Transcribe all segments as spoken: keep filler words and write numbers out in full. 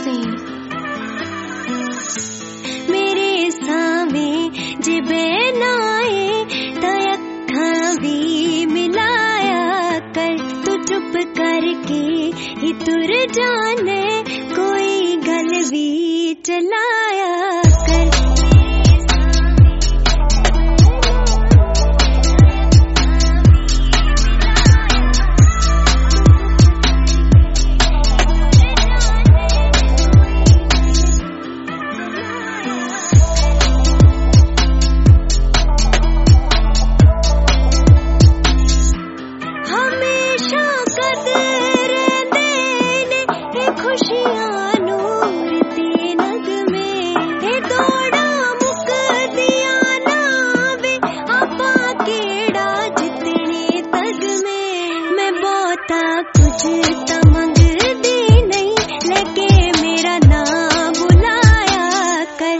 से मेरे सावे जिबे नाए तय अखां भी मिलाया कर तू चुप करके ही तुर जाने कोई गल भी चलाया कर कुछ तमंग दी नहीं लेके मेरा नाम बुलाया कर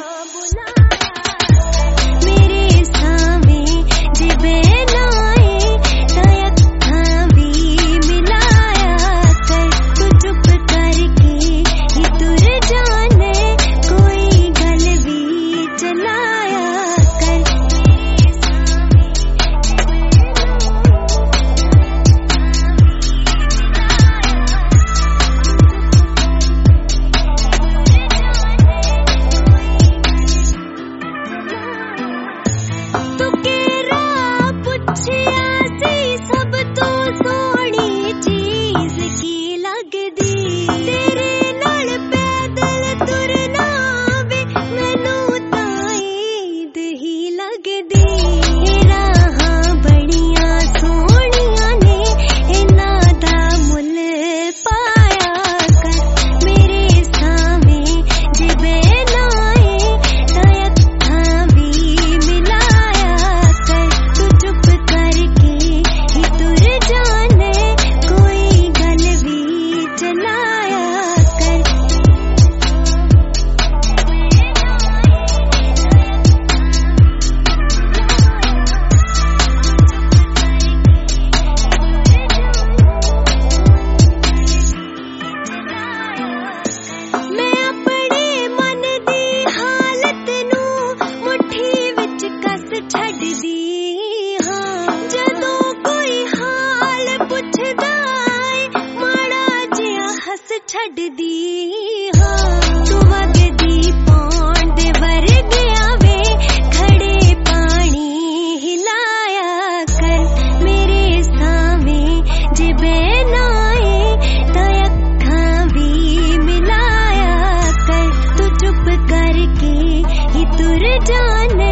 मेरे सावे जिबे नाए तय अखां भी मिलाया कर तू चुप करके ही तुर जाने कोई गल भी चलाया कर छड़ दी हाँ तू वगदी पौंड दे वर्गिया वे खड़े पानी हिलाया कर मेरे सावे जिबे नाए तय अखां भी मिलाया कर तू चुप करके ही तुर जाने